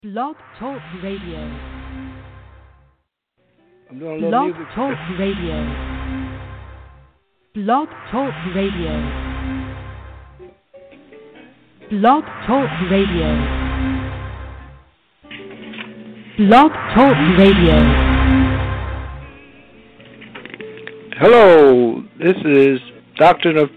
Blog Talk Radio. I'm doing a little Blog music. Talk Radio. Blog Talk Radio. Blog Talk Radio. Blog Talk Radio. Hello, this is Doctrine of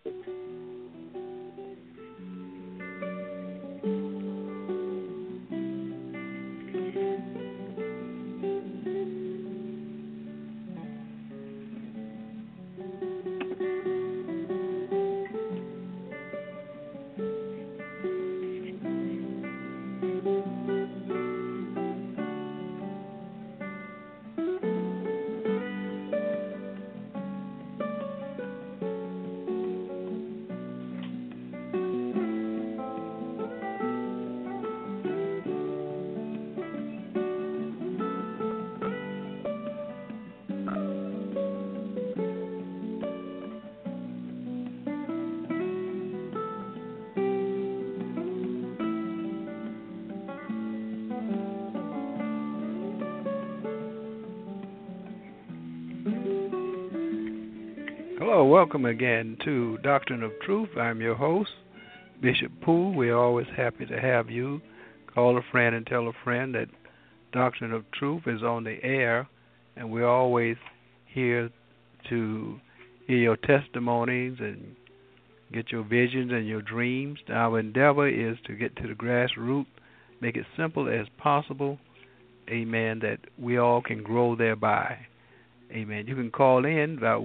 Welcome again to Doctrine of Truth. I'm your host, Bishop Poole. We're always happy to have you. Call a friend and tell a friend that Doctrine of Truth is on the air, and we're always here to hear your testimonies and get your visions and your dreams. Our endeavor is to get to the grassroots, make it simple as possible, amen, that we all can grow thereby. Amen. You can call in about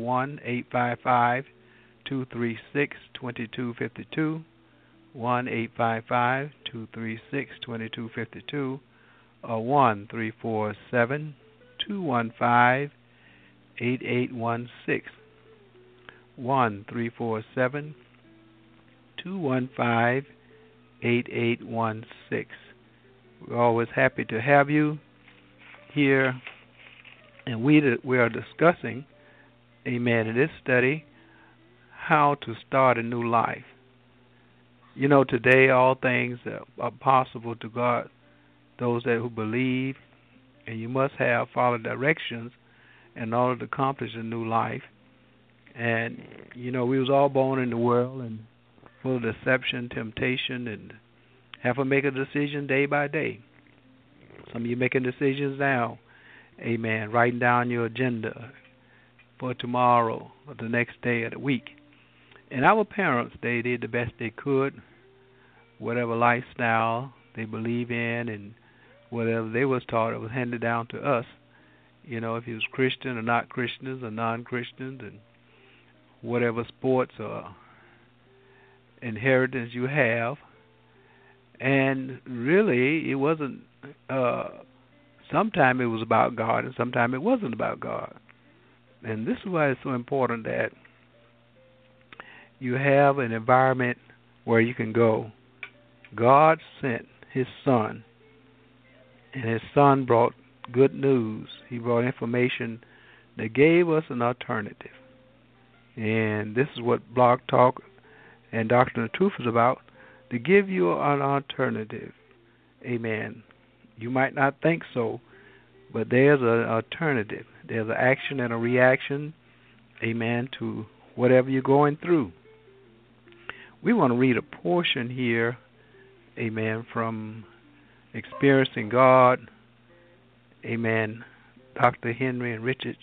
1-855-236-2252, 1-855-236-2252, or 1-347-215-8816, 1-347-215-8816. We're always happy to have you here. And we are discussing, amen, in this study, how to start a new life. You know, today all things are possible to God, those who believe, and you must follow directions in order to accomplish a new life. And, you know, we was all born in the world and full of deception, temptation, and have to make a decision day by day. Some of you making decisions now. Amen. Writing down your agenda for tomorrow or the next day of the week. And our parents, they did the best they could, whatever lifestyle they believe in and whatever they was taught, it was handed down to us. You know, if you was Christian or not Christians or non-Christians and whatever sports or inheritance you have. And really, it wasn't... Sometimes it was about God, and sometimes it wasn't about God. And this is why it's so important that you have an environment where you can go. God sent His Son, and His Son brought good news. He brought information that gave us an alternative. And this is what Blog Talk and Doctrine of Truth is about, to give you an alternative. Amen. You might not think so, but there's an alternative. There's an action and a reaction, amen, to whatever you're going through. We want to read a portion here, amen, from Experiencing God, amen, Dr. Henry and Richard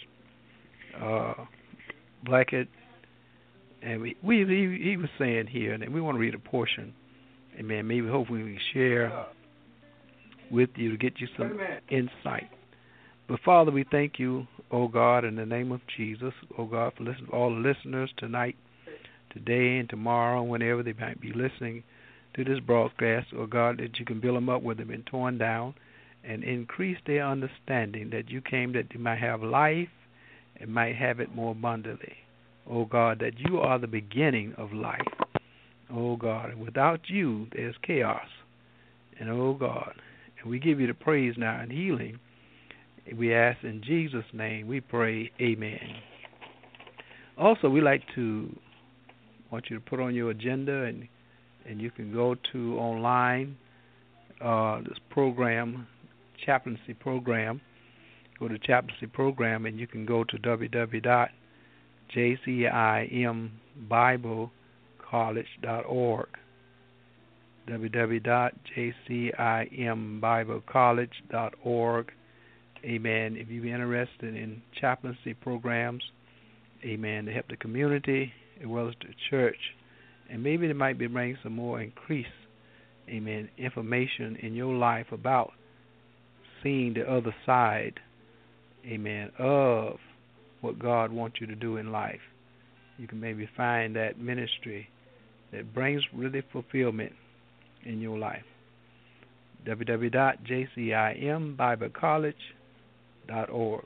Blackett. And he was saying here, and we want to read a portion, amen, maybe hopefully we can share with you to get you some insight. But Father, we thank you, oh God, in the name of Jesus, oh God, for listening to all the listeners tonight, today, and tomorrow, whenever they might be listening to this broadcast, oh God, that you can build them up where they've been torn down and increase their understanding that you came that they might have life and might have it more abundantly. Oh God, that you are the beginning of life. Oh God, and without you, there's chaos. And oh God, and we give you the praise now and healing. We ask in Jesus' name, we pray, amen. Also, we like to want you to put on your agenda, and you can go to online this program, chaplaincy program. Go to chaplaincy program, and you can go to www.jcimbiblecollege.org. www.jcimbiblecollege.org. Amen. If you're interested in chaplaincy programs, amen, to help the community as well as the church, and maybe there might be bringing some more increase, amen, information in your life about seeing the other side, amen, of what God wants you to do in life. You can maybe find that ministry that brings really fulfillment in your life. www.jcimbiblecollege.org,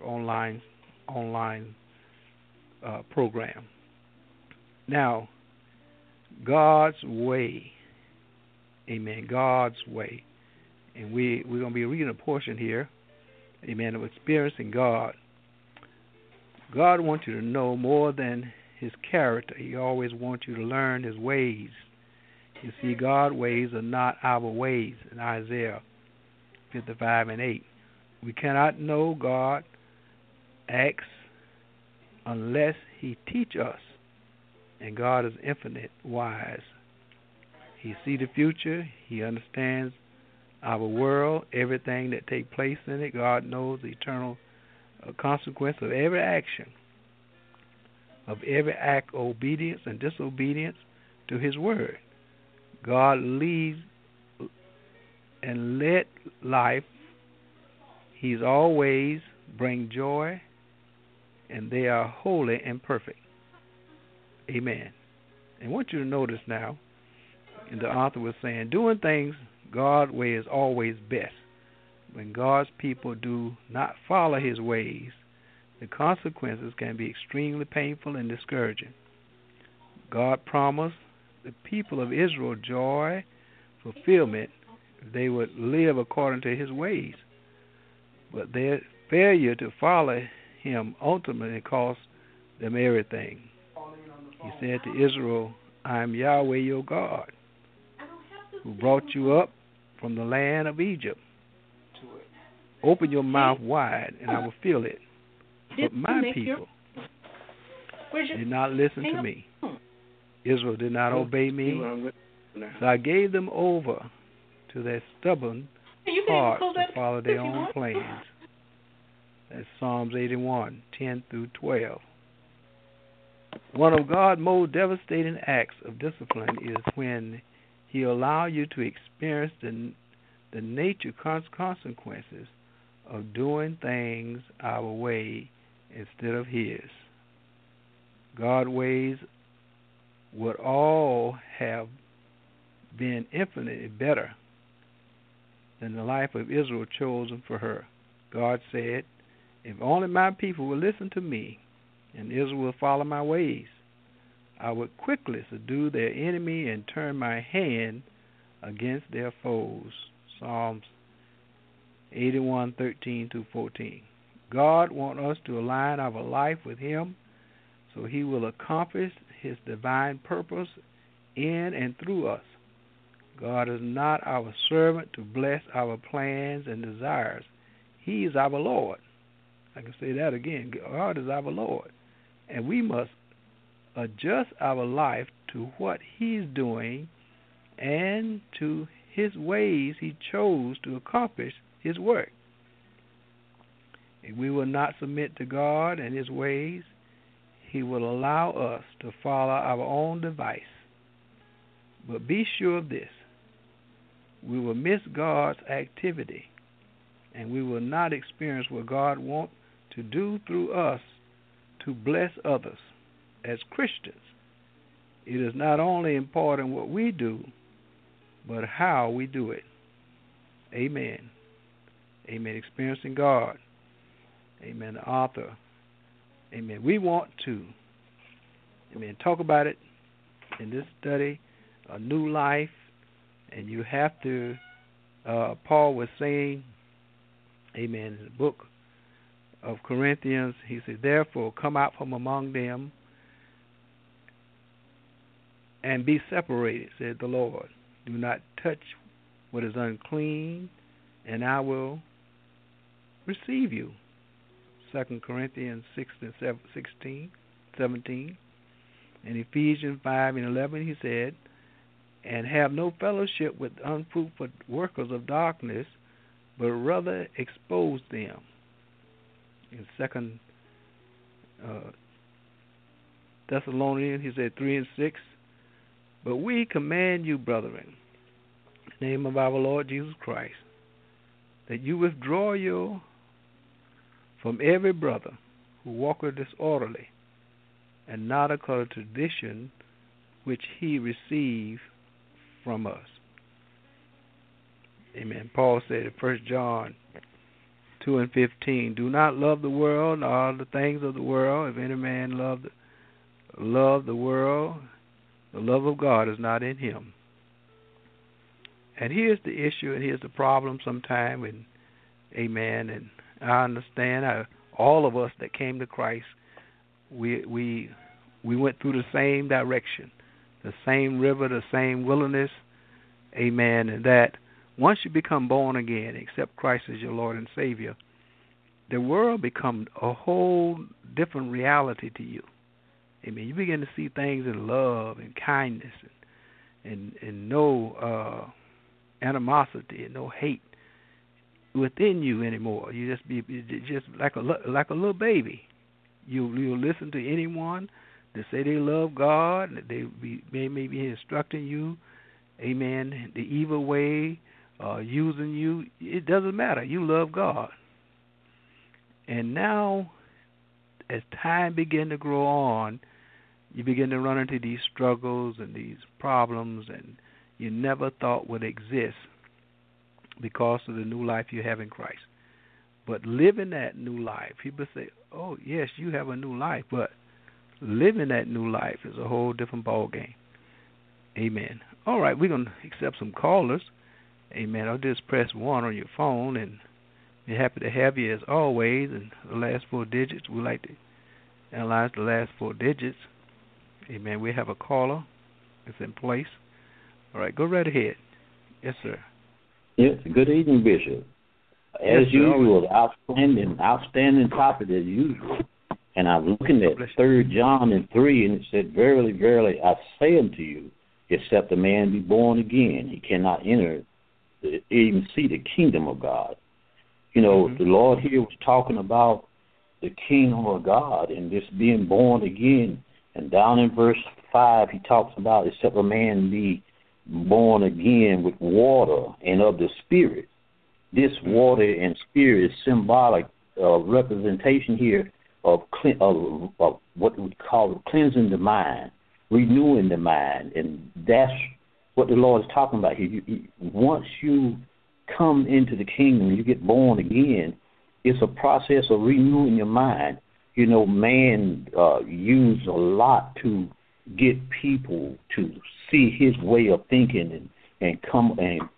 online program. Now, God's way, amen, God's way. And we're going to be reading a portion here, amen, of experiencing God. God wants you to know more than his character. He always wants you to learn his ways. You see, God's ways are not our ways in Isaiah 55:8. We cannot know God's acts unless he teach us. And God is infinite wise. He sees the future. He understands our world, everything that takes place in it. God knows the eternal consequence of every action, of every act of obedience and disobedience to his word. God leads and led life. He's always bring joy, and they are holy and perfect. Amen. And I want you to notice now, and the author was saying, doing things God's way is always best. When God's people do not follow his ways, the consequences can be extremely painful and discouraging. God promised the people of Israel joy, fulfillment, if they would live according to his ways. But their failure to follow him ultimately cost them everything. He said to Israel, I am Yahweh your God, who brought you up from the land of Egypt. Open your mouth wide, and I will fill it. But my people did not listen to me. Israel did not obey me, so I gave them over to their stubborn hearts to follow their own plans. That's Psalms 81:10-12. One of God's most devastating acts of discipline is when he allows you to experience the nature consequences of doing things our way instead of his. God's ways would all have been infinitely better than the life of Israel chosen for her. God said, if only my people will listen to me and Israel will follow my ways, I would quickly subdue their enemy and turn my hand against their foes. Psalms 81:13-14. God wants us to align our life with him so he will accomplish his divine purpose in and through us. God is not our servant to bless our plans and desires. He is our Lord. I can say that again. God is our Lord. And we must adjust our life to what he's doing and to his ways he chose to accomplish his work. If we will not submit to God and his ways, he will allow us to follow our own device. But be sure of this, we will miss God's activity, and we will not experience what God wants to do through us to bless others. As Christians, it is not only important what we do, but how we do it. Amen. Amen. Experiencing God. Amen. The author. Amen. We want to, amen, talk about it in this study, a new life, and you have to, Paul was saying, amen, in the book of Corinthians, he said, therefore come out from among them and be separated, said the Lord. Do not touch what is unclean, and I will receive you. 2 Corinthians 6 and 17. In Ephesians 5 and 11, he said, and have no fellowship with unfruitful workers of darkness, but rather expose them. In 2 Thessalonians, he said 3 and 6, but we command you, brethren, in the name of our Lord Jesus Christ, that you withdraw you from every brother who walketh disorderly, and not according to tradition which he received from us. Amen. Paul said in 1 John 2 and 15, do not love the world nor the things of the world. If any man love the world, the love of God is not in him. And here's the issue, and here's the problem sometime, and amen, and I understand all of us that came to Christ, we went through the same direction, the same river, the same wilderness, amen, and that once you become born again, accept Christ as your Lord and Savior, the world becomes a whole different reality to you. Amen. You begin to see things in love and kindness and no animosity and no hate within you anymore. You just like a little baby. You'll listen to anyone that say they love God, and they may be instructing you, amen, the evil way, using you. It doesn't matter. You love God. And now, as time begin to grow on, you begin to run into these struggles and these problems, and you never thought would exist because of the new life you have in Christ. But living that new life, people say, oh, yes, you have a new life, but living that new life is a whole different ballgame. Amen. All right, we're going to accept some callers. Amen. I'll just press 1 on your phone, and we're happy to have you as always. And the last 4 digits, we like to analyze the last 4 digits. Amen. We have a caller that's in place. All right, go right ahead. Yes, sir. Yes, good evening, Bishop. As usual, outstanding topic as usual. And I'm looking at 3 John and 3, and it said, verily, verily, I say unto you, except a man be born again, he cannot enter, even see the kingdom of God. You know, the Lord here was talking about the kingdom of God and this being born again. And down in verse 5, he talks about, except a man be born again with water and of the Spirit. This water and Spirit is symbolic representation here of what we call cleansing the mind, renewing the mind. And that's what the Lord is talking about here. Once you come into the kingdom, you get born again, it's a process of renewing your mind. You know, man used a lot to get people to see his way of thinking and come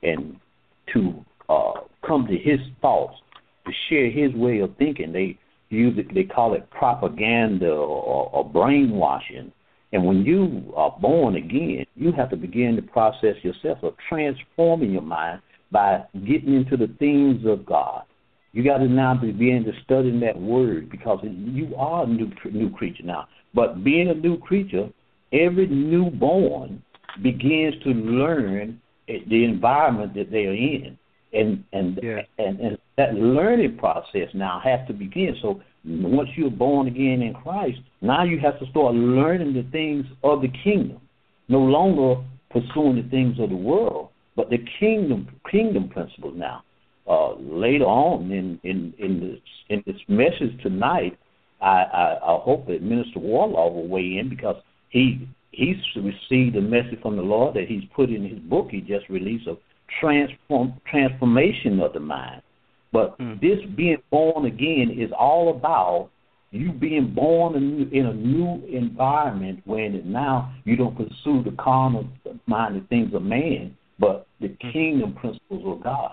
to come to his thoughts, to share his way of thinking. They use it. They call it propaganda or brainwashing. And when you are born again, you have to begin the process yourself of transforming your mind by getting into the things of God. You got to now begin to study that word, because you are a new creature now. But being a new creature, every newborn begins to learn the environment that they are in. And that learning process now has to begin. So once you're born again in Christ, now you have to start learning the things of the kingdom. No longer pursuing the things of the world, but the kingdom principles now. Later on in this message tonight, I hope that Minister Warlaw will weigh in, because he's received a message from the Lord that he's put in his book he just released of transformation of the mind. But this being born again is all about you being born in a new environment, when now you don't pursue the carnal minded things of man, but the kingdom principles of God.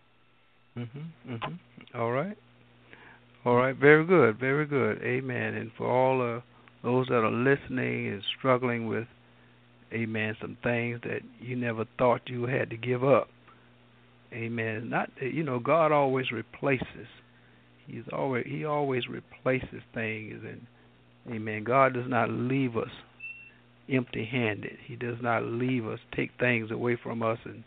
All right. Very good. Amen. And for all those that are listening and struggling with, amen, some things that you never thought you had to give up, Amen. Not God always replaces. He always replaces things, and amen. God does not leave us empty-handed. He does not leave us, take things away from us, and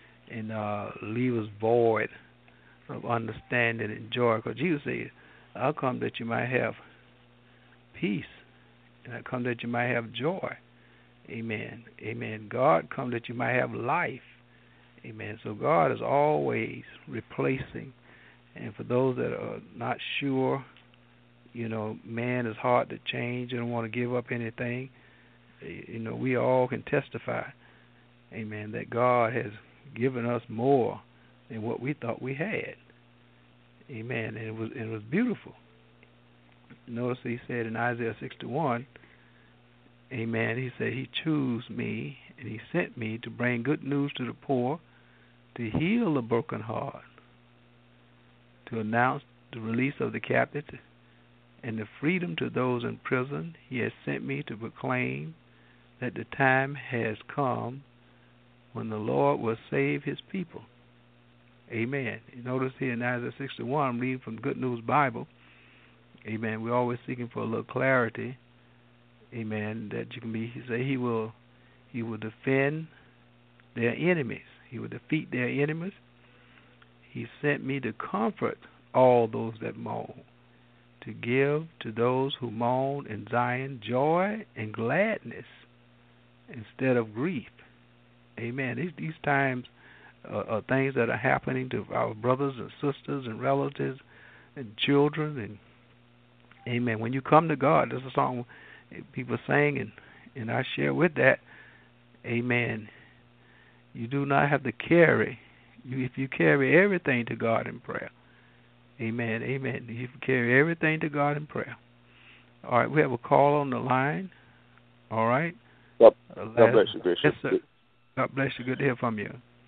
leave us void of understanding and joy. Because Jesus said, "I'll come that you might have peace, and I come that you might have joy." Amen. Amen. God come that you might have life. Amen. So God is always replacing. And for those that are not sure, man is hard to change and don't want to give up anything. We all can testify, amen, that God has given us more than what we thought we had. Amen. And it was beautiful. Notice he said in Isaiah 61, amen, he said, "He chose me and he sent me to bring good news to the poor, to heal the broken heart, to announce the release of the captives and the freedom to those in prison. He has sent me to proclaim that the time has come when the Lord will save his people." Amen. You notice here in Isaiah 61, I'm reading from Good News Bible. Amen. We're always seeking for a little clarity. Amen. That you can be. He say he will defend their enemies. He will defeat their enemies. He sent me to comfort all those that mourn, to give to those who mourn in Zion joy and gladness instead of grief. Amen. These times are things that are happening to our brothers and sisters and relatives and children. And amen. When you come to God, there's a song people sing, and I share with that. Amen. You do not have to carry. If you carry everything to God in prayer. Amen. Amen. You can carry everything to God in prayer. All right, we have a call on the line. All right. God bless you, Bishop. Yes, sir. God bless you. Good to hear from you.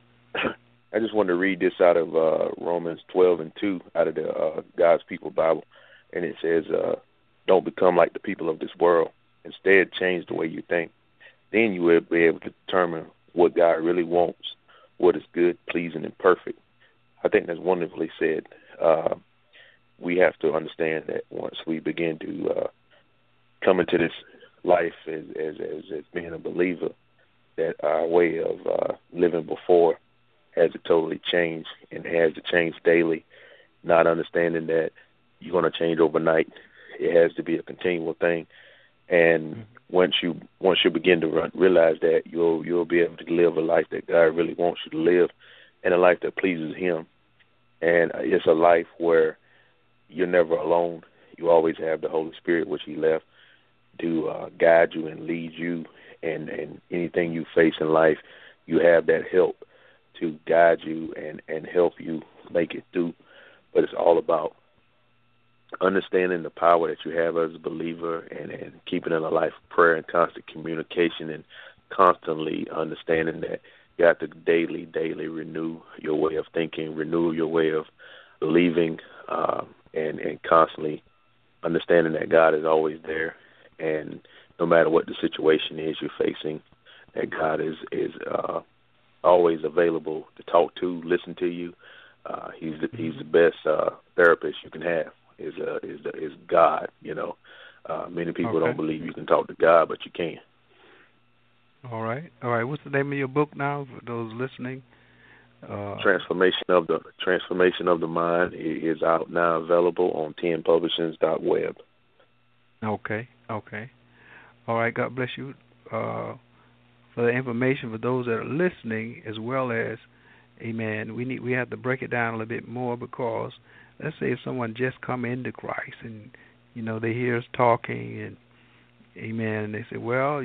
I just wanted to read this out of Romans 12:2 out of the God's People Bible, and it says, "Don't become like the people of this world. Instead, change the way you think. Then you will be able to determine what God really wants, what is good, pleasing, and perfect." I think that's wonderfully said. We have to understand that once we begin to come into this life as being a believer, that our way of living before has to totally change and has to change daily, not understanding that you're going to change overnight. It has to be a continual thing. And once you begin to realize that, you'll be able to live a life that God really wants you to live, and a life that pleases Him. And it's a life where you're never alone. You always have the Holy Spirit, which He left to guide you and lead you. And anything you face in life, you have that help to guide you and help you make it through. But it's all about understanding the power that you have as a believer and keeping in a life of prayer and constant communication, and constantly understanding that you have to daily renew your way of thinking, renew your way of believing, and constantly understanding that God is always there, and no matter what the situation is you're facing, that God is always available to talk to, listen to you. He's the best therapist you can have. Is God, Many people don't believe you can talk to God, but you can. All right. What's the name of your book now for those listening? Transformation of the Mind is out now, available on 10publishings.web. Okay. All right. God bless you for the information for those that are listening, as well as, amen. We have to break it down a little bit more, because let's say if someone just come into Christ and they hear us talking, and amen, and they say, well,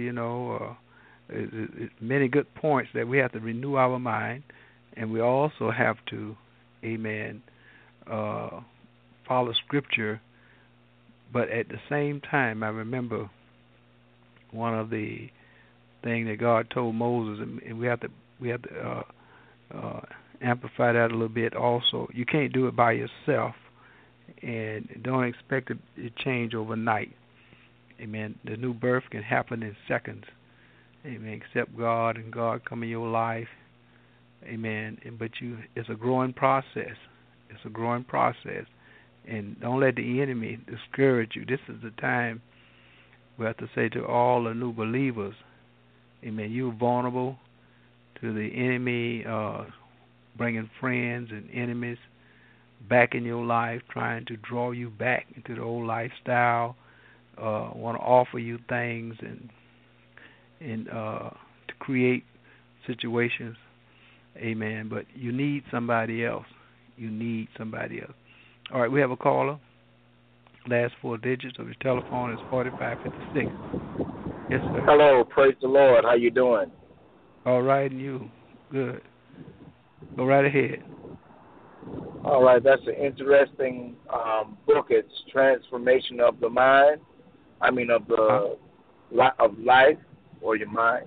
many good points that we have to renew our mind, and we also have to, amen, follow Scripture. But at the same time, I remember one of the things that God told Moses, and we have to amplify that a little bit also. You can't do it by yourself, and don't expect it to change overnight. Amen. The new birth can happen in seconds. Amen. Accept God, and God come in your life. Amen. But it's a growing process. It's a growing process. And don't let the enemy discourage you. This is the time we have to say to all the new believers, amen, you're vulnerable to the enemy bringing friends and enemies back in your life, trying to draw you back into the old lifestyle, want to offer you things and to create situations, amen. But you need somebody else. You need somebody else. All right, we have a caller. Last 4 digits of your telephone is 4556. Yes, sir. Hello, praise the Lord. How you doing? All right, and you? Good. Go right ahead. All right, that's an interesting book. It's Transformation of the Mind. I mean, of the of life or your mind.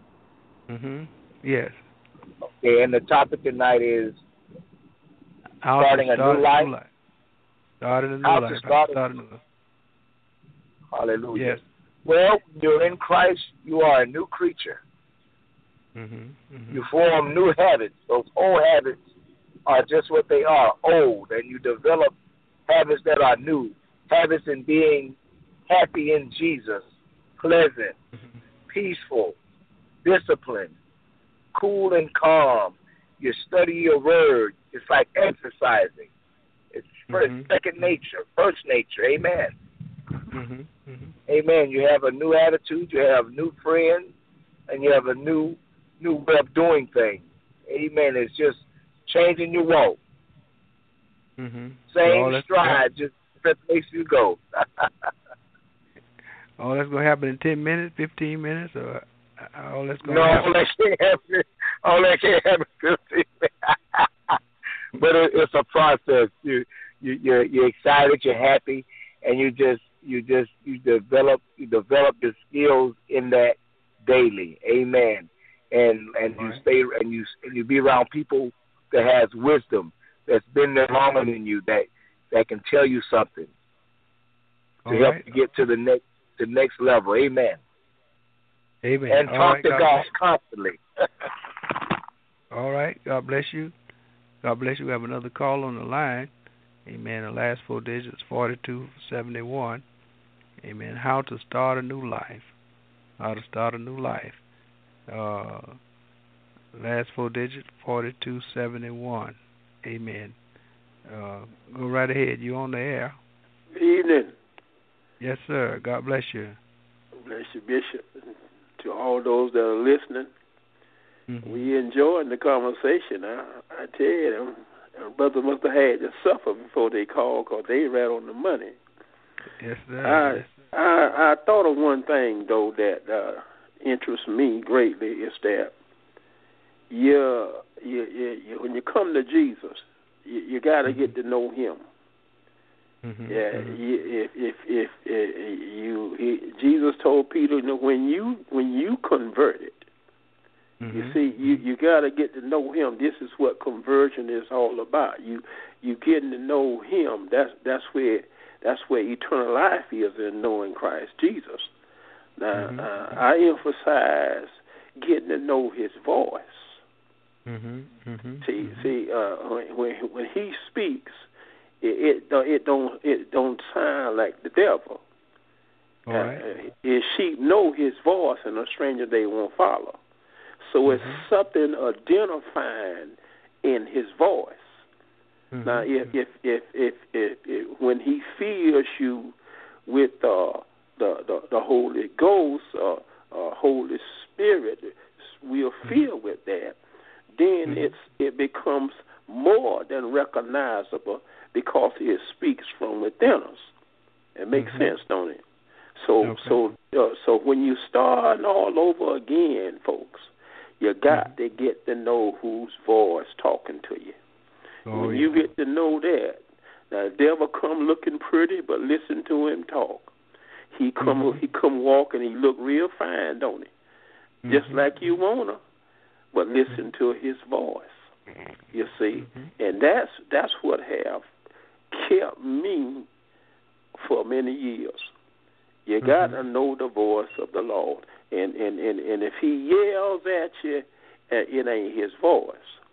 Yes. Okay, and the topic tonight is starting a new life. Starting a new life. Hallelujah. Yes. Well, you're in Christ. You are a new creature. You form new habits. Those old habits are just what they are, old, and you develop habits that are new. Habits in being happy in Jesus, pleasant, peaceful, disciplined, cool and calm. You study your word. It's like exercising. It's second nature, first nature. Amen. Amen. You have a new attitude. You have new friends, and you have a new way of doing things. Amen. It's just changing your walk. Same stride, just that makes you go. Oh, that's going to happen in 10 minutes, 15 minutes, or all that's going to happen? No, all that can't happen in 15 minutes. But it's a process. You're excited, you're happy, and you develop the skills in that daily. Amen. And you stay and you be around people that has wisdom, that's been there longer than you, that can tell you something to help you get to the next level. Amen. Amen. And talk to God constantly. All right. God bless you. God bless you. We have another call on the line. Amen. The last 4 digits, 4271. Amen. How to start a new life. How to start a new life. Last 4 digits, 4271. Amen. Go right ahead. You on the air. Good evening. Yes, sir. God bless you. Bless you, Bishop. To all those that are listening, we enjoying the conversation. I tell you, brother must have had to suffer before they called, because they right on the money. Yes, sir. I thought of one thing, though, that interests me greatly, is that when you come to Jesus, you got to get to know Him. Jesus told Peter, when you converted, you see, you got to get to know Him. This is what conversion is all about. You getting to know Him. That's where eternal life is, in knowing Christ Jesus. Now, I emphasize getting to know His voice. See, when He speaks, it don't sound like the devil. His sheep know His voice, and a stranger they won't follow. So it's something identifying in His voice. Now, if when He fills you with the Holy Ghost, Holy Spirit, we're filled with that, then it becomes more than recognizable, because He speaks from within us. It makes sense, don't it? So when you start all over again, folks, you got to get to know whose voice talking to you. When you get to know that, now the devil come looking pretty, but listen to him talk. He come walk and he look real fine, don't he? Just like you wanna, but listen to his voice. You see, and that's what have kept me for many years. You got to know the voice of the Lord, and if He yells at you, it ain't His voice.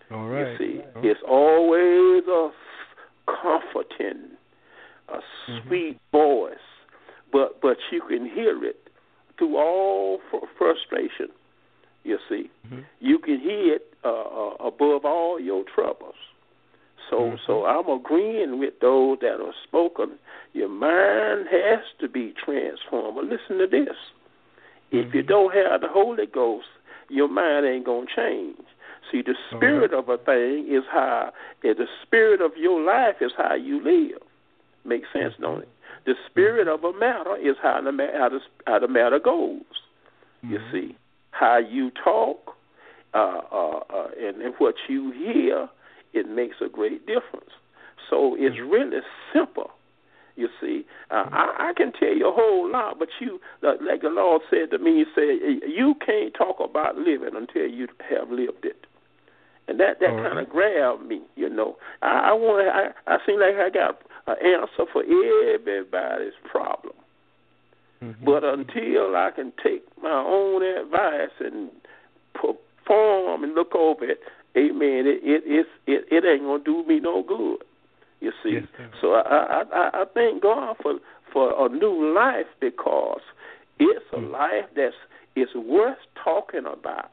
All right. You see, it's always a comforting, a sweet voice, but you can hear it through all frustration. You see, you can hear it above all your troubles. So I'm agreeing with those that are spoken. Your mind has to be transformed. But listen to this. If you don't have the Holy Ghost, your mind ain't going to change. See, the spirit of a thing is how, the spirit of your life is how you live. Makes sense, don't it? The spirit of a matter is how the matter goes. You see, how you talk and what you hear, it makes a great difference. So it's really simple. You see, I can tell you a whole lot, but you, like the Lord said to me, He said, you can't talk about living until you have lived it. And that kind of grabbed me, you know. I seem like I got an answer for everybody's problem. But until I can take my own advice and perform and look over it, amen, it ain't going to do me no good. You see, yes, so I thank God for a new life, because it's a life it's worth talking about.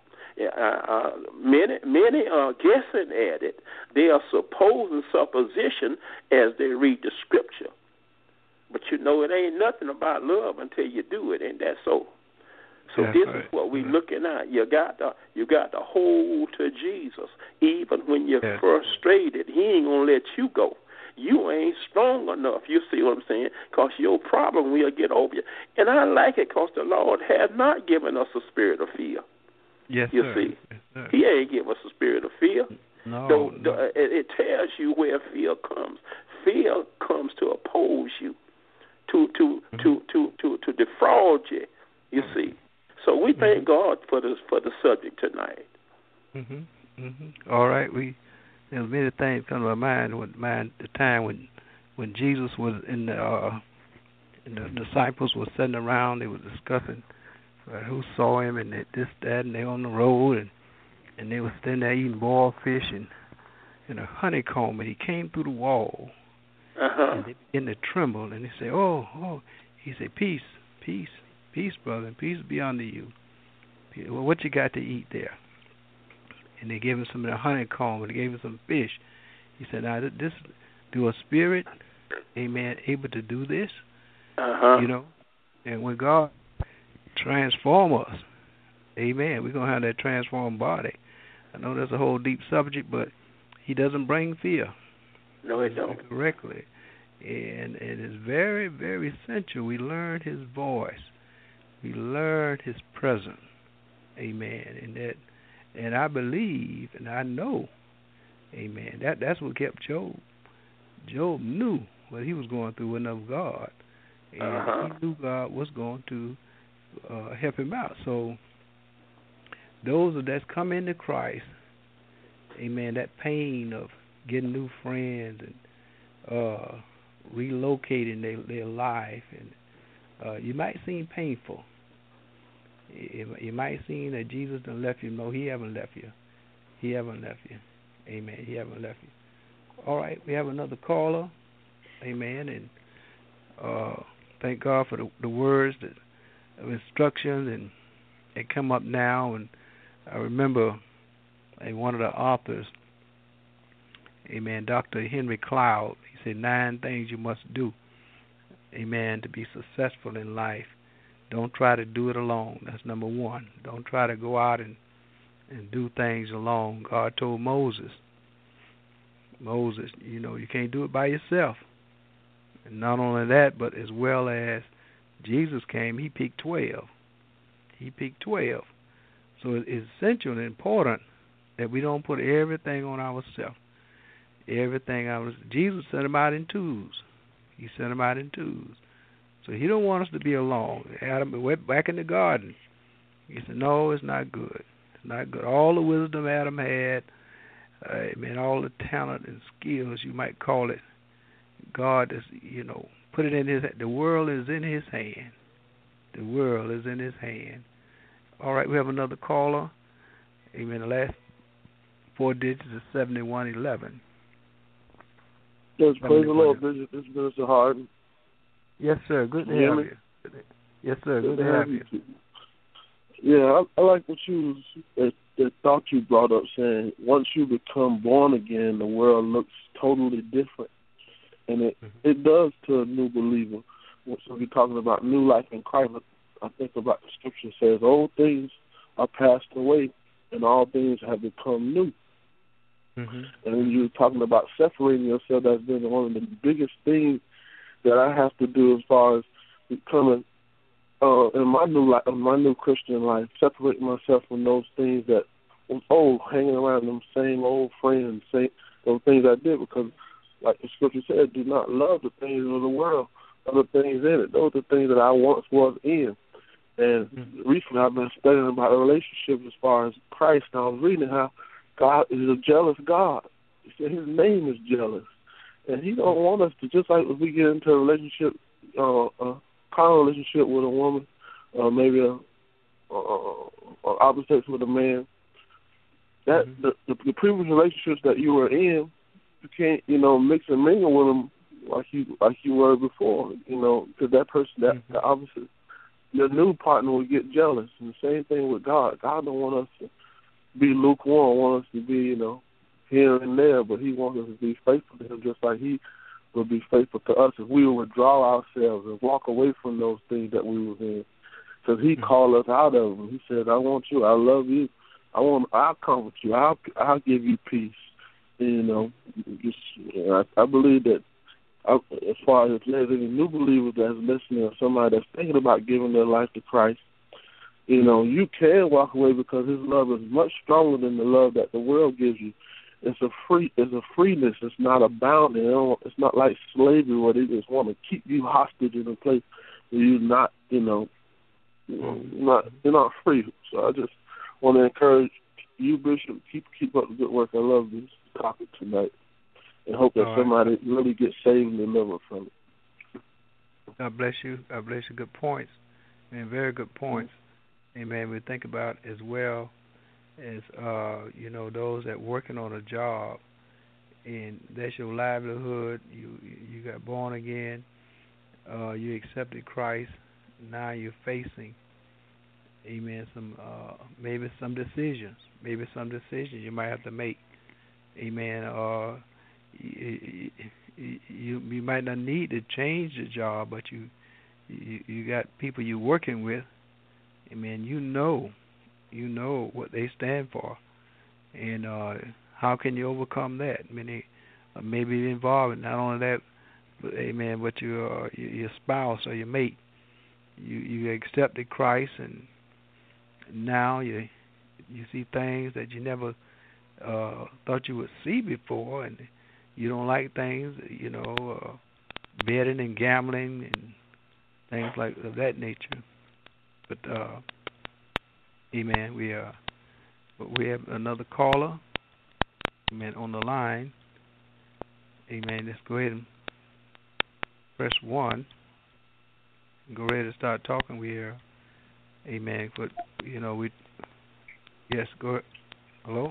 Many are guessing at it. They are supposing supposition as they read the scripture. But you know, it ain't nothing about love until you do it, ain't that so? So this is what we're looking at. You got to hold to Jesus, even when you're frustrated. He ain't gonna let you go. You ain't strong enough. You see what I'm saying? Because your problem will get over you. And I like it because the Lord has not given us a spirit of fear. Yes, you sir. see, yes, sir. He ain't given us a spirit of fear. No, it tells you where fear comes. Fear comes to oppose you, to defraud you. You see. So we thank God for the subject tonight. All right, there's many things come to my mind. The time when Jesus was in the disciples were sitting around, they were discussing who saw him and this, that, and they on the road, and they were sitting there eating boiled fish and a honeycomb, and he came through the wall, and they began to tremble, and they said, "Oh," he said, "Peace, peace, peace, brother, and peace be unto you. Well, what you got to eat there?" And they gave him some of the honeycomb, and they gave him some fish. He said, "Now, this do a spirit, amen, able to do this?" You know, and when God transform us, amen, we're going to have that transformed body. I know that's a whole deep subject, but he doesn't bring fear. No, it don't. Correctly. And it is very, very essential we learn his voice. We learn his presence. Amen. And I believe and I know, amen, that's what kept Job. Job knew what he was going through wasn't of God. And he knew God was going to help him out. So those that's come into Christ, amen, that pain of getting new friends and relocating their life, and you might seem painful. You might seem that Jesus done left you. No, he haven't left you. He haven't left you. Amen. He haven't left you. All right, we have another caller. Amen. And thank God for the words of instructions, and they come up now. And I remember one of the authors, amen, Dr. Henry Cloud, he said 9 things you must do, amen, to be successful in life. Don't try to do it alone. That's number 1. Don't try to go out and do things alone. God told Moses, you know, you can't do it by yourself. And not only that, but as well as Jesus came, he picked 12. He picked 12. So it's essential and important that we don't put everything on ourselves. Jesus sent them out in twos. He sent them out in twos. So he don't want us to be alone. Adam went back in the garden. He said, no, it's not good. It's not good. All the wisdom Adam had, all the talent and skills, you might call it, God is, put it in his hand. The world is in his hand. The world is in his hand. All right, we have another caller. Amen. The last 4 digits is 7111. Yes, praise the Lord, Bishop. This is Minister Harden. Yes, sir. Good to have you. Yes, sir. Good to have you. Yeah, I like what the thought you brought up, saying once you become born again, the world looks totally different. And it does to a new believer. So we're talking about new life in Christ. I think about the scripture says, old things are passed away and all things have become new. And when you're talking about separating yourself, that's been one of the biggest things that I have to do as far as becoming in my new life, in my new Christian life, separate myself from those things that was old, hanging around them same old friends, those things I did, because like the scripture said, do not love the things of the world, other things in it. Those are the things that I once was in. And recently I've been studying about a relationship as far as Christ, and I was reading how God is a jealous God. He said his name is jealous. And he don't want us to, just like if we get into a relationship, a carnal relationship with a woman, maybe a opposite sex with a man, that the previous relationships that you were in, you can't, mix and mingle with them like you were before, because that person, the opposite, your new partner will get jealous. And the same thing with God. God don't want us to be lukewarm, want us to be, here and there, but he wants us to be faithful to him just like he will be faithful to us if we will withdraw ourselves and walk away from those things that we were in. Because he called us out of them. He said, I want you, I love you, I'll comfort you, I'll give you peace. And, I believe that as far as if there's any new believer that's listening or somebody that's thinking about giving their life to Christ, you can walk away because his love is much stronger than the love that the world gives you. It's a freeness. It's not a bounding. It's not like slavery where they just want to keep you hostage in a place where you're not, you're not free. So I just want to encourage you, Bishop, keep up the good work. I love this topic tonight, and hope that somebody really gets saved and delivered from it. God bless you. God bless you. Good points. Very good points. Amen. We think about as well as those that working on a job, and that's your livelihood. You got born again. You accepted Christ. Now you're facing, amen, maybe some decisions. Maybe some decisions you might have to make. Amen. You might not need to change the job, but you got people you're working with. Amen. You know what they stand for, and how can you overcome that? Many maybe involved in not only that, but amen, but your spouse or your mate. You accepted Christ, and now you see things that you never thought you would see before, and you don't like things, betting and gambling and things like of that nature. But amen. We have another caller. Amen. On the line. Amen. Let's go ahead and press 1. Go ready to start talking. We are. Amen. But we. Yes. Go ahead. Hello.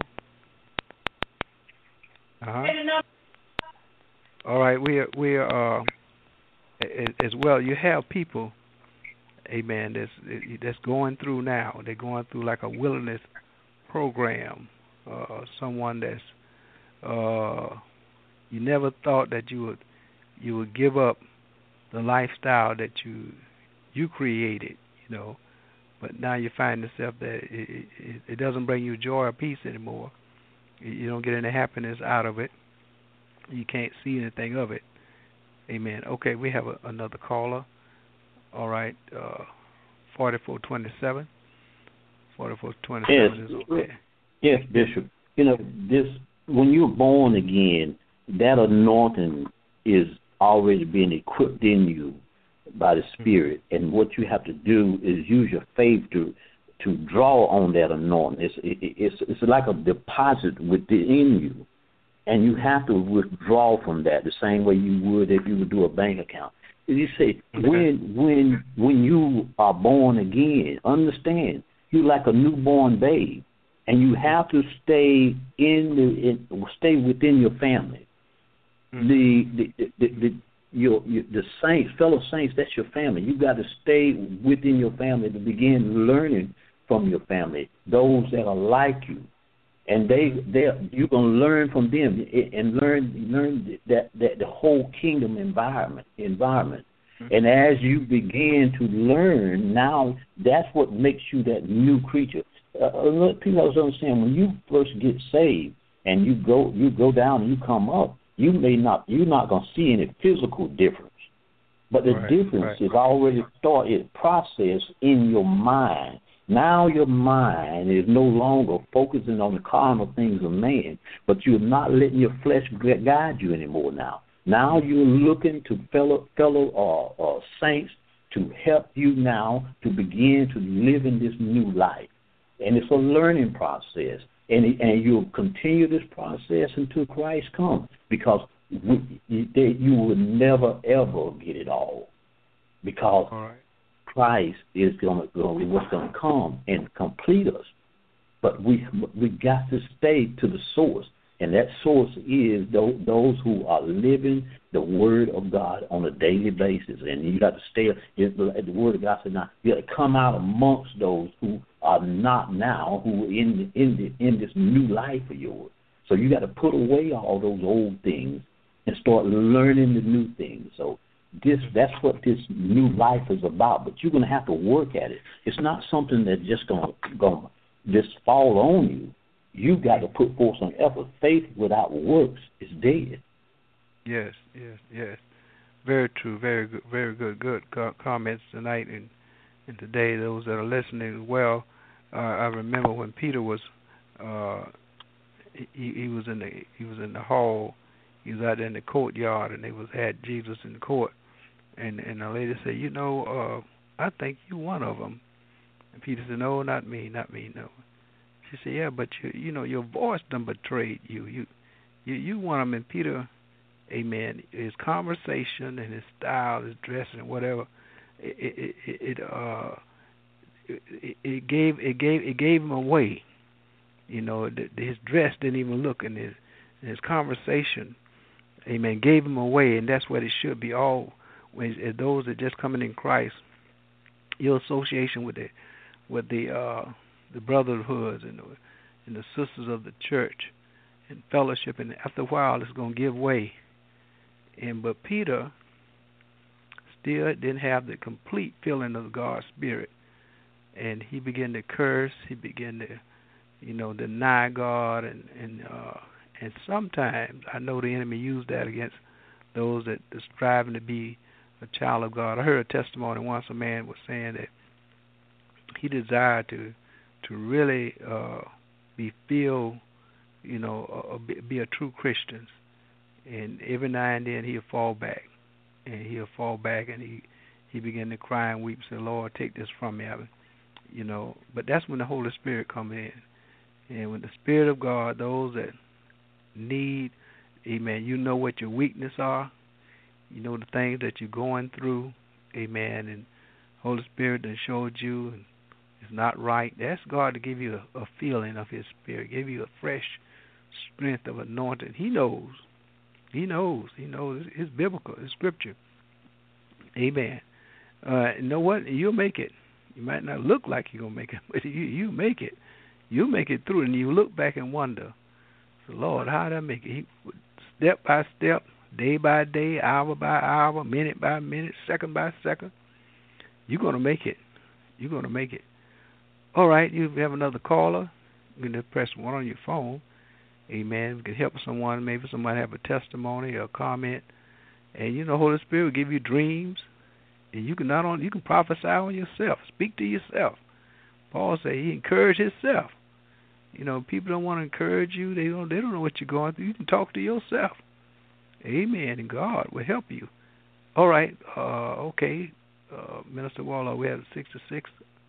All right. We are as well. You have people. Amen. That's going through now. They're going through like a wilderness program. Someone that's you never thought that you would give up the lifestyle that you created, but now you find yourself that it doesn't bring you joy or peace anymore. You don't get any happiness out of it. You can't see anything of it. Amen. Okay, we have another caller. All right, 4427. 4427 is okay. Yes, Bishop. This when you're born again, that anointing is already being equipped in you by the Spirit, and what you have to do is use your faith to draw on that anointing. It's like a deposit within you, and you have to withdraw from that the same way you would if you would do a bank account. You say, when you are born again, understand, you're like a newborn babe. and you have to stay stay within your family. The saints, fellow saints, that's your family. You got to stay within your family to begin learning from your family, those that are like you, and you're gonna learn from them and learn that the whole kingdom environment. And as you begin to learn, now that's what makes you that new creature. People don't understand, when you first get saved and you go down and you come up, you're not going to see any physical difference. But the difference is already started, processed in your mind. Now your mind is no longer focusing on the carnal things of man, but you're not letting your flesh guide you anymore now. Now you're looking to fellow saints to help you now to begin to live in this new life. And it's a learning process. And you'll continue this process until Christ comes, because you will never, ever get it all. Because Christ is what's going to come and complete us. But we got to stay to the source. And that source is those who are living the Word of God on a daily basis. And you got to stay. The Word of God said, now you got to come out amongst those who are not now, who are in this new life of yours. So you got to put away all those old things and start learning the new things. So that's what this new life is about. But you're going to have to work at it. It's not something that's just going to just fall on you. You got to put forth some effort. Faith without works is dead. Yes. Very true. Very good comments tonight and today. Those that are listening as well. I remember when Peter was he was in the hall. He was out there in the courtyard, and they had Jesus in the court. And the lady said, I think you one of them. And Peter said, no, not me, no. She said, yeah, but your voice done betrayed you. You want him. And Peter, amen, his conversation and his style, his dressing and whatever, it gave him away. His dress didn't even look, and his conversation, amen, gave him away. And that's what it should be. All as those that just coming in Christ, your association with the brotherhoods and the sisters of the church and fellowship, and after a while it's going to give way. But Peter still didn't have the complete feeling of God's Spirit, and he began to curse. He began to, deny God, and sometimes I know the enemy used that against those that are striving to be a child of God. I heard a testimony once. A man was saying that he desired to really be filled, be a true Christian. And every now and then he'll fall back, and he began to cry and weep and say, Lord, take this from me. But that's when the Holy Spirit comes in. And when the Spirit of God, those that need, amen, you know what your weaknesses are, you know the things that you're going through, amen, and Holy Spirit that showed you and it's not right. Ask God to give you a feeling of His Spirit, give you a fresh strength of anointing. He knows. It's biblical. It's Scripture. Amen. You know what? You'll make it. You might not look like you're going to make it, but you make it. You'll make it through, and you look back and wonder, Lord, how did I make it? Step by step, day by day, hour by hour, minute by minute, second by second. You're going to make it. You're going to make it. All right, you have another caller. You can just press 1 on your phone. Amen. We can help someone. Maybe somebody have a testimony or a comment. And Holy Spirit will give you dreams. And you can prophesy on yourself. Speak to yourself. Paul said he encouraged himself. People don't want to encourage you. They don't know what you're going through. You can talk to yourself. Amen. And God will help you. All right. Okay. Minister Waller, we have 66600.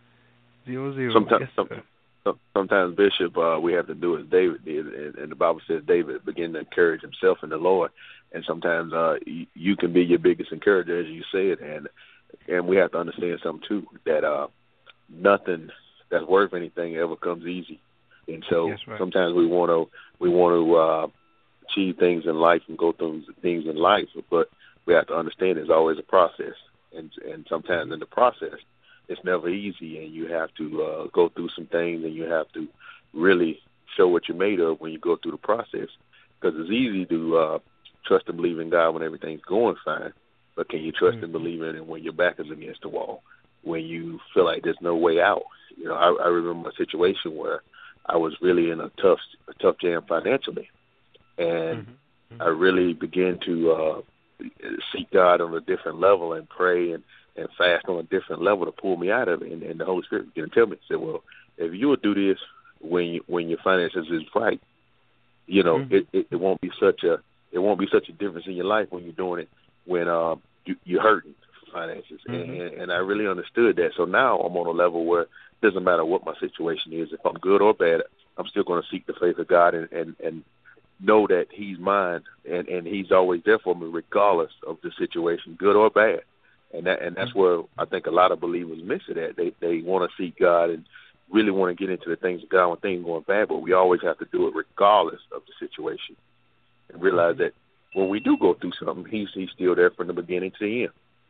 Sometimes, Bishop, we have to do as David did, and the Bible says David began to encourage himself in the Lord. And sometimes you can be your biggest encourager, as you said, and we have to understand something too, that nothing that's worth anything ever comes easy. And so right. sometimes we want to achieve things in life and go through things in life, but we have to understand there's always a process, and sometimes in the process it's never easy, and you have to go through some things, and you have to really show what you're made of when you go through the process, because it's easy to trust and believe in God when everything's going fine, but can you trust and believe in it when your back is against the wall, when you feel like there's no way out? You know, I remember a situation where I was really in a tough jam financially, and I really began to seek God on a different level and pray and fast on a different level to pull me out of it. And the Holy Spirit began to tell me, said, well, if you will do this when your finances is right, you know, it won't be such a difference in your life when you're doing it when you're hurting for finances. And I really understood that. So now I'm on a level where it doesn't matter what my situation is. If I'm good or bad, I'm still going to seek the faith of God and know that He's mine, and He's always there for me regardless of the situation, good or bad. And that's where I think a lot of believers miss it at. They want to seek God and really want to get into the things of God when things are going bad, but we always have to do it regardless of the situation, and realize that when we do go through something, He's still there from the beginning to the end.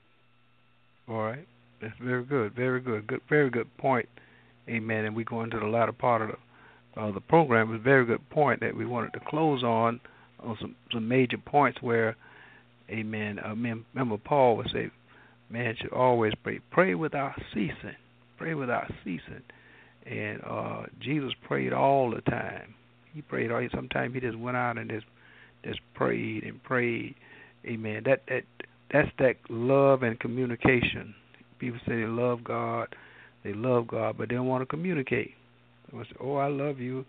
All right. That's very good. Very good. Very good point. Amen. And we go into the latter part of the program. It's a very good point that we wanted to close on some major points where, amen, remember Paul would say, man should always pray. Pray without ceasing. Pray without ceasing. And Jesus prayed all the time. He prayed all. Sometimes he just went out and just prayed and prayed. Amen. That's that love and communication. People say they love God, but they don't want to communicate. They say, "Oh, I love you,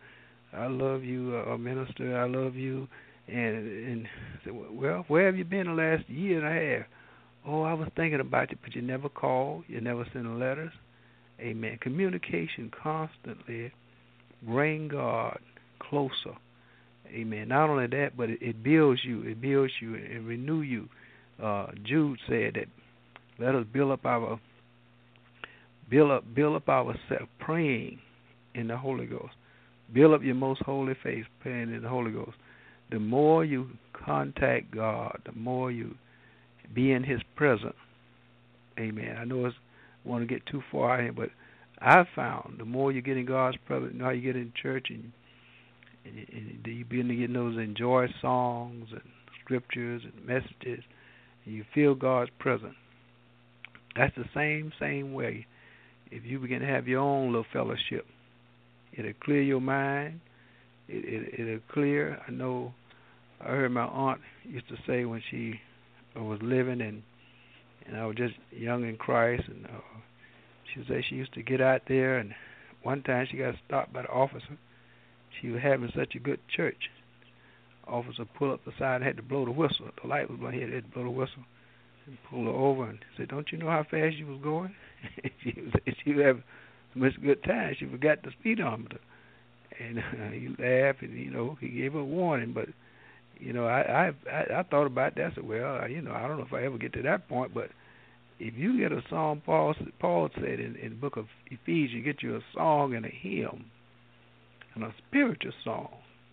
minister. I love you." And say, "Well, where have you been the last year and a half?" "Oh, I was thinking about you, but you never called. You never sent letters." Amen. Communication constantly bring God closer. Amen. Not only that, but it builds you. It builds you and renew you. Jude said that let us build up ourselves praying in the Holy Ghost. Build up your most holy faith praying in the Holy Ghost. The more you contact God, the more you be in His presence. Amen. I know I want to get too far in, but I've found the more you get in God's presence, you know how you get in church and you begin to get those enjoy songs and scriptures and messages, and you feel God's presence. That's the same way. If you begin to have your own little fellowship, it'll clear your mind. It'll clear. I know I heard my aunt used to say when she was living and I was just young in Christ, and she would say she used to get out there, and one time she got stopped by the officer. She was having such a good church. Officer pulled up the side and had to blow the whistle. The light was blowing. He had to blow the whistle and pull her over and said, "Don't you know how fast you was going?" she was having so much good time. She forgot the speedometer. And he laughed, and, he gave her a warning. But, I thought about that. I said, well, I don't know if I ever get to that point, but if you get a song, Paul said in the book of Ephesians, you get you a song and a hymn and a spiritual song.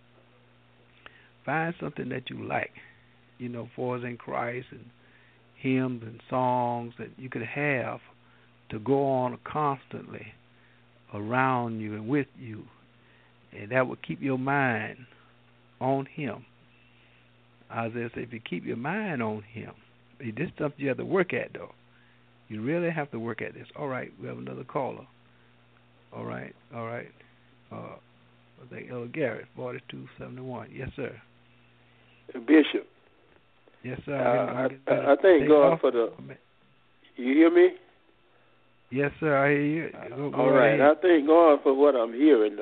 Find something that you like, for us in Christ, and hymns and songs that you could have to go on constantly around you and with you, and that would keep your mind on Him. Isaiah said, if you keep your mind on Him, this stuff you have to work at, though. You really have to work at this. All right, we have another caller. All right. I think Elder Garrett, 4271. Yes, sir. Bishop. Yes, sir. I thank God for the. You hear me? Yes, sir. I hear you. Go all right. ahead. I thank God for what I'm hearing.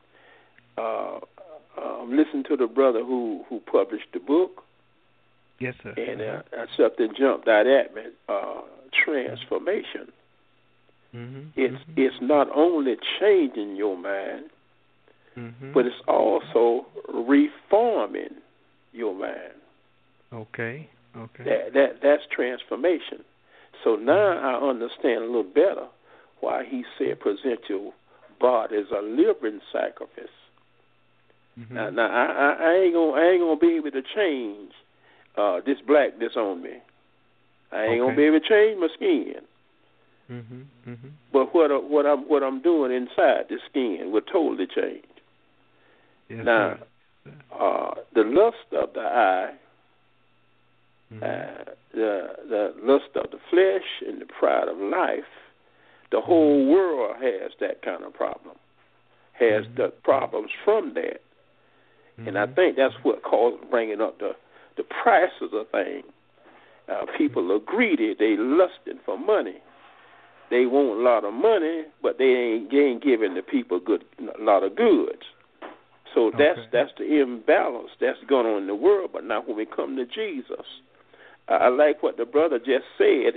I'm listening to the brother who published the book. Yes, sir. And something jumped out at me. Transformation. It's not only changing your mind, but it's also reforming your mind. Okay. That's transformation. So now I understand a little better why he said present your body as a living sacrifice, Now I ain't gonna be able to change this blackness on me. I ain't gonna be able to change my skin. But what I'm doing inside the skin will totally change. Yes, now, the lust of the eye, the lust of the flesh, and the pride of life, the whole world has that kind of problem. Has the problems from that, and I think that's what caused bringing up the prices of things. People are greedy; they lusting for money. They want a lot of money, but they ain't giving the people a lot of goods. So that's the imbalance that's going on in the world. But now when we come to Jesus, I like what the brother just said.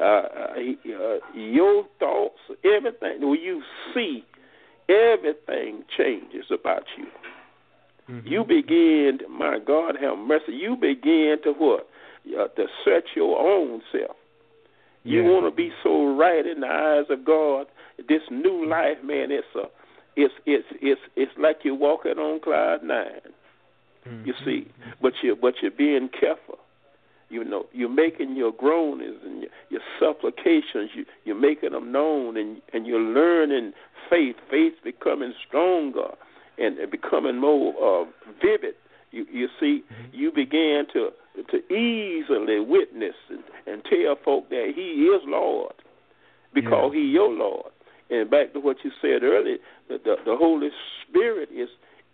Your thoughts, everything, when you see, everything changes about you. You begin, my God have mercy, you begin to what? To search your own self. You want to be so right in the eyes of God. This new life, man, it's like you're walking on cloud 9. You see, but you're being careful. You know, you're making your groanings and your supplications. You're making them known, and you're learning faith. Faith becoming stronger and becoming more vivid. You see, you began to easily witness and tell folk that He is Lord because He your Lord. And back to what you said earlier, the Holy Spirit is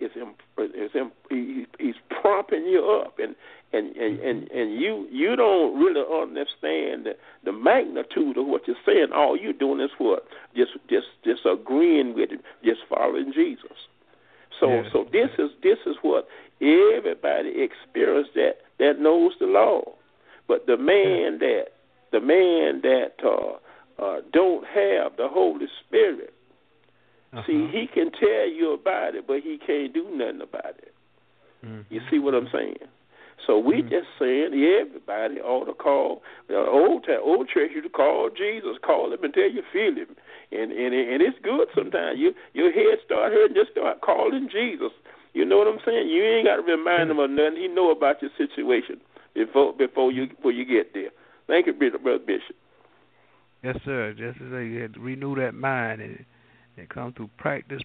He's prompting you up, and you don't really understand the magnitude of what you're saying. All you're doing is what? Just agreeing with it, just following Jesus. So this is what everybody experienced that knows the law. But the man that don't have the Holy Spirit, see, he can tell you about it, but he can't do nothing about it. You see what I'm saying? So we just saying everybody ought to call. Old church used to call Jesus, call him until you feel him, and it's good sometimes. Your head start hurting, just start calling Jesus. You know what I'm saying? You ain't got to remind him of nothing. He know about your situation before you get there. Thank you, Brother Bishop. Yes, sir. Just as you had to renew that mind, and it come through practice.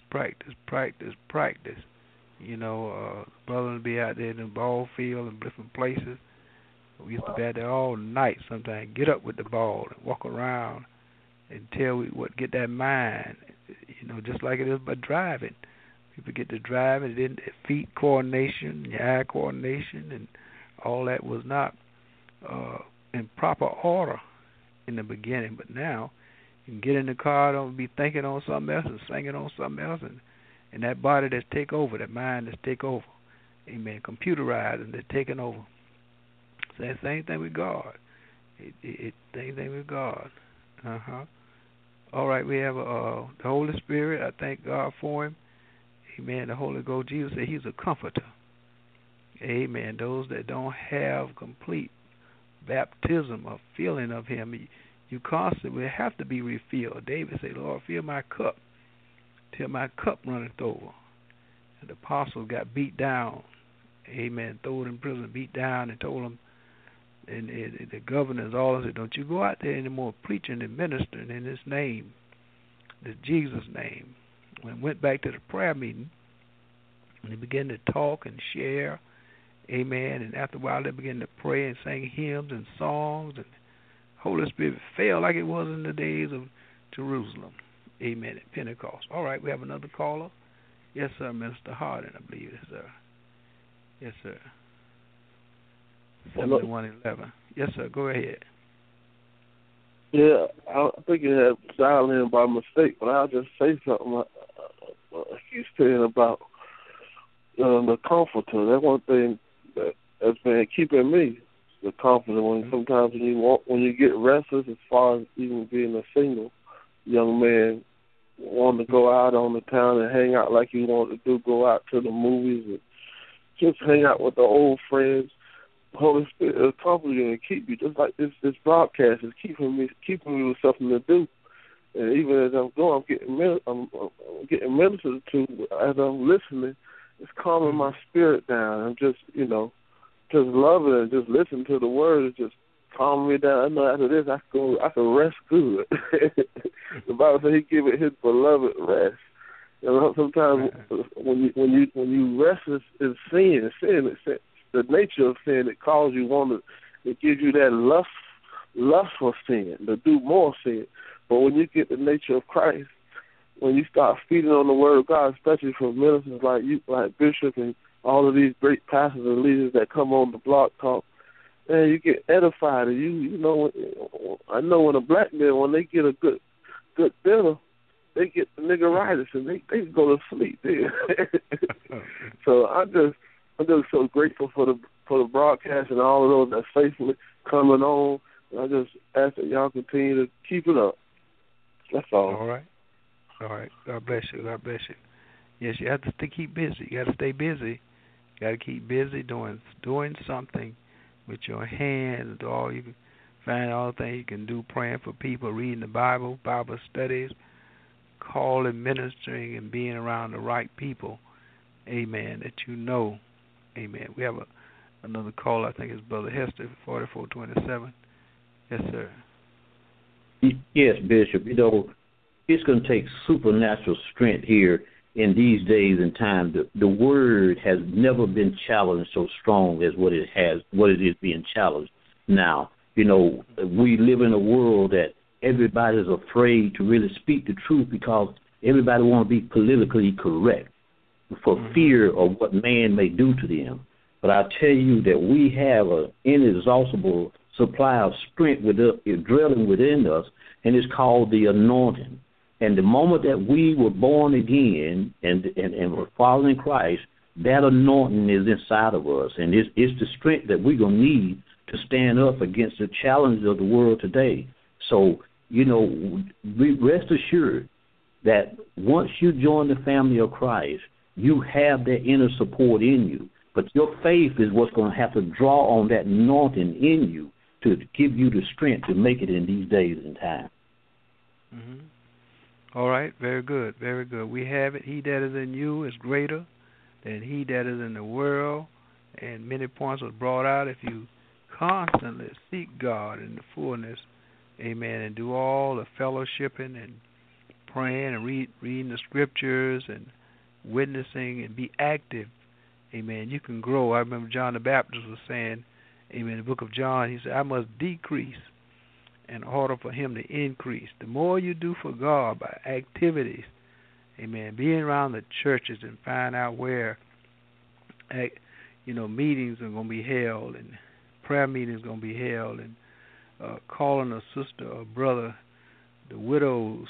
You know, brother would be out there in the ball field and different places. We used to be out there all night sometimes, get up with the ball and walk around until get that mind, you know, just like it is by driving. People get to driving, then feet coordination, your eye coordination, and all that was not in proper order in the beginning. But now you can get in the car, don't be thinking on something else and singing on something else, and that body that's take over, that mind that's take over, amen, computerized and they're taking over. So the same thing with God. Same thing with God. All right, we have the Holy Spirit. I thank God for him. Amen. The Holy Ghost, Jesus said he's a comforter. Amen. Those that don't have complete baptism or feeling of him, you constantly have to be refilled. David said, Lord, fill my cup till my cup runneth over. And the apostle got beat down. Amen. Thrown in prison, beat down, and told him, and the governors all said, don't you go out there anymore preaching and ministering in his name, this Jesus' name. When went back to the prayer meeting, and they began to talk and share, amen, and after a while they began to pray and sing hymns and songs, and the Holy Spirit fell like it was in the days of Jerusalem, amen, at Pentecost. All right, we have another caller. Yes, sir, Minister Hardin, I believe it, sir. Yes, sir. 7111. Yes, sir, go ahead. Yeah, I think it had dialed in by mistake, but I'll just say something. He's saying about the comforter. That's one thing that's been keeping me, the comforter. Sometimes when you get restless, as far as even being a single young man, wanting to go out on the town and hang out like you want to do, go out to the movies and just hang out with the old friends. Holy Spirit is comforting you and keep you, just like this broadcast is keeping me with something to do. And even as I'm going, I'm getting ministered to as I'm listening, it's calming my spirit down. I'm just, just loving it and just listening to the word. It's just calming me down. I know after this I can rest good. The Bible says He give it His beloved rest. Sometimes when you rest in sin, it's the nature of sin. It calls you it gives you that lust for sin, to do more sin. But when you get the nature of Christ, when you start feeding on the Word of God, especially from ministers like you, like Bishop, and all of these great pastors and leaders that come on the Blog Talk, and you get edified. And I know when a black man, when they get a good dinner, they get the niggeritis and they go to sleep there. So I'm just so grateful for the broadcast and all of those that faithfully coming on. I just ask that y'all continue to keep it up. That's all. All right. God bless you. God bless you. Yes, you have to keep busy. You got to stay busy. You got to keep busy doing something with your hands. You can find all the things you can do, praying for people, reading the Bible studies, calling, ministering, and being around the right people. Amen. That you know. Amen. We have another call. I think it's Brother Hester, 4427. Yes, sir. Yes, Bishop. It's going to take supernatural strength here in these days and times. The word has never been challenged so strong as what it is being challenged now. We live in a world that everybody's afraid to really speak the truth because everybody want to be politically correct for fear of what man may do to them. But I tell you that we have an inexhaustible supply of strength dwelling within us, and it's called the anointing. And the moment that we were born again and were following Christ, that anointing is inside of us, and it's the strength that we're going to need to stand up against the challenges of the world today. So, rest assured that once you join the family of Christ, you have that inner support in you. But your faith is what's going to have to draw on that anointing in you to give you the strength to make it in these days and times. Mm-hmm. All right, very good, very good. We have it. He that is in you is greater than he that is in the world. And many points was brought out. If you constantly seek God in the fullness, amen, and do all the fellowshipping and praying and reading the scriptures and witnessing and be active, amen, you can grow. I remember John the Baptist was saying, amen, in the book of John, he said, I must decrease in order for him to increase. The more you do for God by activities, amen, being around the churches and find out where, meetings are going to be held and prayer meetings are going to be held, and calling a sister or brother, the widows,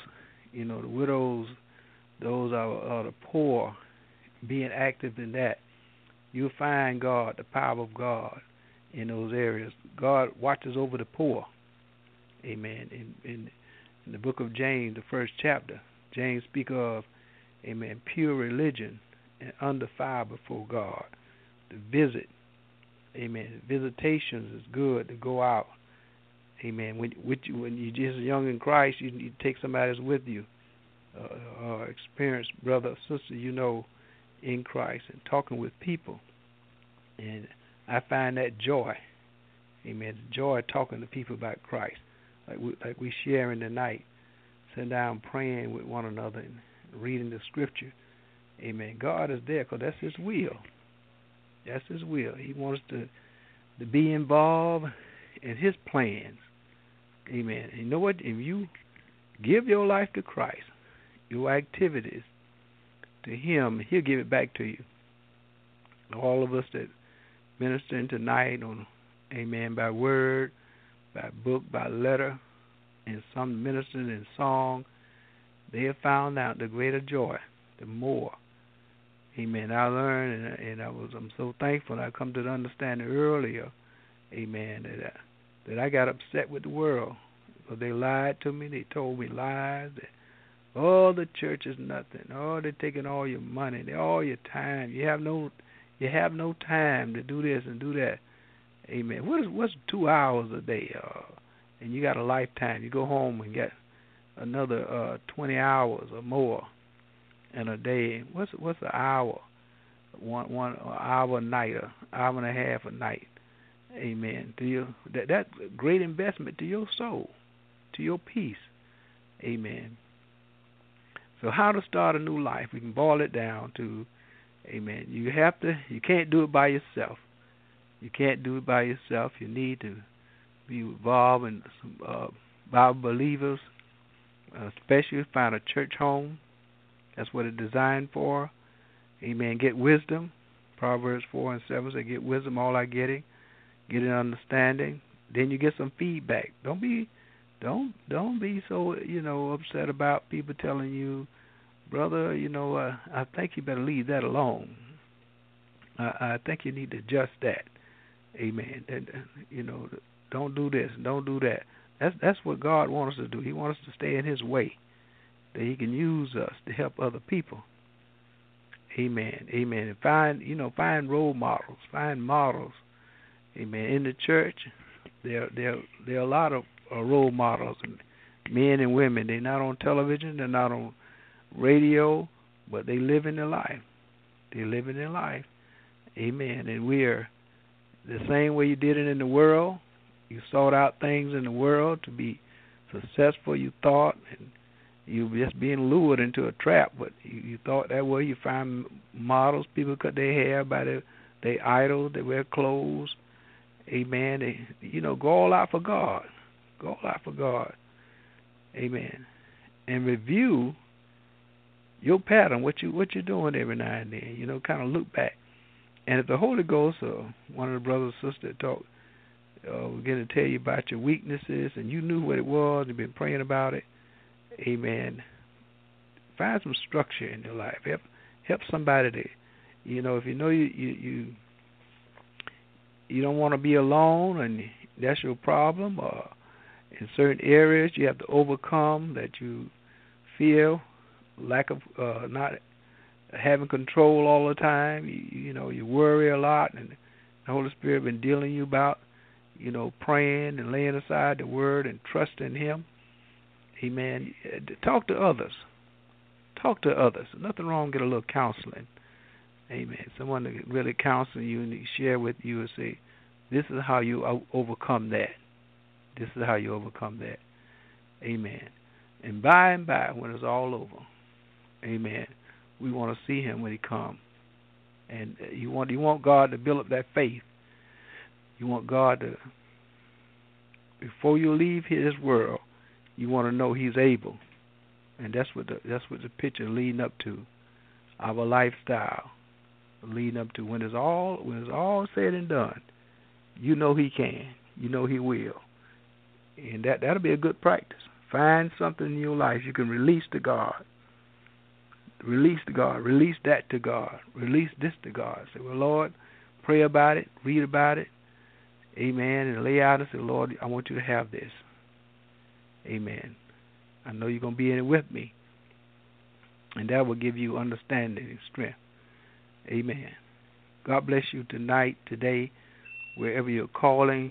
those are the poor, being active in that, you'll find God, the power of God in those areas. God watches over the poor. Amen. In the book of James, the first chapter, James speaks of, amen, pure religion and undefiled before God. To visit, amen. Visitations is good to go out. Amen. When you're just young in Christ, you need to take somebody else with you, experienced brother or sister in Christ, and talking with people. And I find that joy. Amen. Joy talking to people about Christ. Like we sharing tonight, sitting down praying with one another and reading the scripture. Amen. God is there because that's His will. That's His will. He wants us to be involved in His plans. Amen. And you know what? If you give your life to Christ, your activities to Him, He'll give it back to you. All of us that ministering tonight on, amen, by word, by book, by letter, and some ministering in song, they have found out the greater joy, the more. Amen. I learned, and I'm so thankful. I come to the understanding earlier, amen, that I got upset with the world because they lied to me. They told me lies. That, the church is nothing. They're taking all your money, all your time. You have no time to do this and do that. Amen. What's 2 hours a day? And you got a lifetime. You go home and get another 20 hours or more in a day. What's an hour? one hour a night, or hour and a half a night. Amen. That's a great investment to your soul, to your peace. Amen. So how to start a new life? We can boil it down to, amen. You can't do it by yourself. You can't do it by yourself. You need to be involved in some Bible believers, especially find a church home. That's what it's designed for. Amen. Get wisdom. Proverbs 4 and 7 say, get wisdom, all I getting. Get an understanding. Then you get some feedback. Don't be so, upset about people telling you, brother, I think you better leave that alone. I think you need to adjust that. Amen. Don't do this, don't do that. That's what God wants us to do. He wants us to stay in His way, that He can use us to help other people. Amen. Amen. And find role models, find models. Amen. In the church, there are a lot of role models, and men and women. They're not on television, they're not on radio, but they live in their life. They're living their life. Amen. And we are the same way you did it in the world. You sought out things in the world to be successful, you thought, and you were just being lured into a trap. But you thought that way. You find models. People cut their hair by their idols. They wear clothes. Amen. They, go all out for God. Go all out for God. Amen. And review your pattern, what you're doing every now and then. Kind of look back. And if the Holy Ghost or one of the brothers or sisters talk, we're going to tell you about your weaknesses, and you knew what it was, you've been praying about it. Amen. Find some structure in your life. Help somebody to, if you know you don't want to be alone, and that's your problem, or in certain areas you have to overcome that you feel lack of not having control all the time. You worry a lot, and the Holy Spirit been dealing you about, praying and laying aside the Word and trusting Him. Amen. Talk to others. Talk to others. Nothing wrong. Get a little counseling. Amen. Someone that really counsel you and share with you and say, this is how you overcome that. This is how you overcome that. Amen. And by, when it's all over, amen, we want to see Him when He comes. And you want God to build up that faith. You want God to, before you leave His world, you want to know He's able. And that's what the picture leading up to, our lifestyle leading up to when it's all said and done. You know He can. You know He will. And that'll be a good practice. Find something in your life you can release to God. Release to God. Release that to God. Release this to God. Say, well, Lord, pray about it, read about it. Amen. And lay out and say, Lord, I want you to have this. Amen. I know you're going to be in it with me. And that will give you understanding and strength. Amen. God bless you tonight, today, wherever you're calling.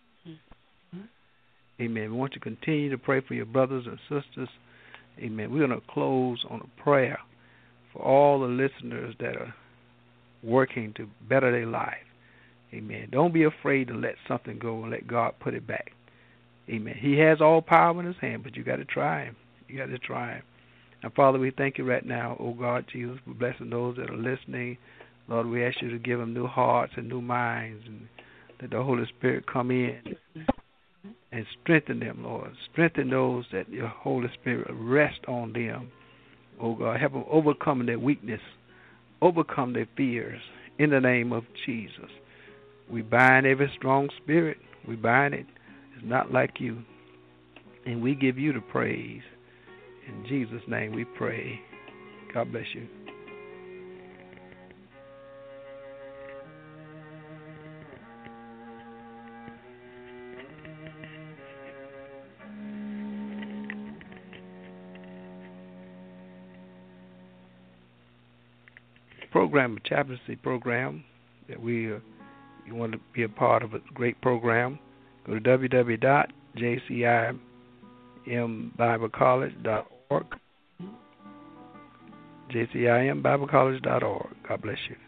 Amen. We want you to continue to pray for your brothers and sisters. Amen. We're going to close on a prayer for all the listeners that are working to better their life. Amen. Don't be afraid to let something go and let God put it back. Amen. He has all power in His hand, but you got to try Him. You got to try Him. And Father, we thank you right now, oh God, Jesus, for blessing those that are listening. Lord, we ask you to give them new hearts and new minds, and let the Holy Spirit come in and strengthen them, Lord. Strengthen those that your Holy Spirit rest on them. Oh God, help them overcome their weakness, overcome their fears in the name of Jesus. We bind every strong spirit. We bind it. It's not like you. And we give you the praise. In Jesus' name we pray. God bless you. Program, a chaplaincy program that you want to be a part of, a great program. Go to www.jcimbiblecollege.org. jcimbiblecollege.org. God bless you.